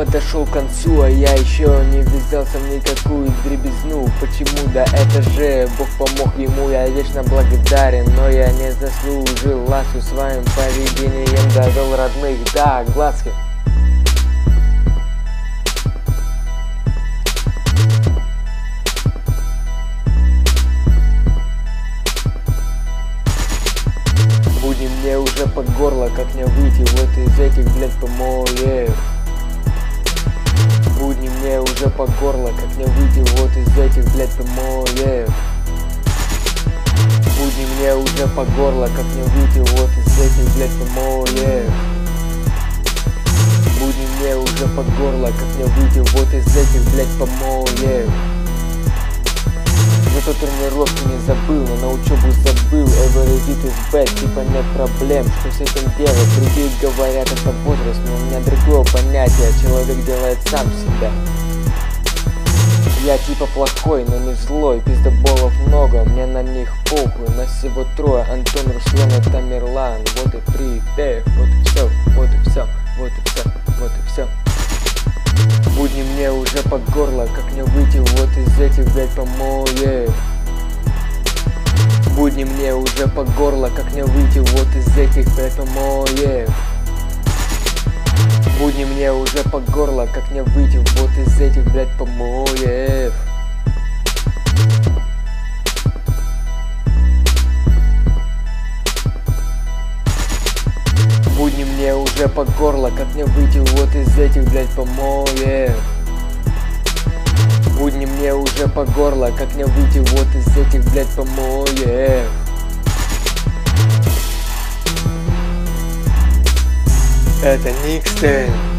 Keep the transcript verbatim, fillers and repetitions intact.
подошел к концу, а я еще не ввязался в никакую дребезну. Почему? Да это же Бог помог ему, я вечно благодарен. Но я не заслужил ласку своим поведением, довел родных до глазки. Будни мне уже под горло, как мне выйти вот из этих, блядь, помоев. Будни мне уже под горло, как мне выйти вот из этих, блядь, помоев. Будни мне уже под горло, как мне выйти вот из этих, блядь, помоев. Будни мне уже под горло, как мне выйти вот из этих, блядь, помоев. Зато тренировки не забыл, но на учебу забыл. Every bit is bad, типа нет проблем, что с этим делать? Другие говорят, это возраст, но у меня другое понятие. Человек делает сам себя. Я типа плохой, но не злой. Пиздоболов много, мне на них похуй. Нас всего трое, Антон, Руслан и Тамерлан. Вот и привет, вот и все, вот и все, вот и все, вот и все. Будни мне уже под горло, как мне выйти вот из этих, блядь, помоев. Будни мне уже под горло, как мне выйти вот из этих, блядь, помоев. Будни мне уже под горло, как мне выйти вот из этих, блядь, помоев. Будни мне уже под горло, как мне выйти вот из этих, блядь, помоев. Будни мне уже под горло, как мне выйти вот из этих, блядь, помоев. Это Никстейн.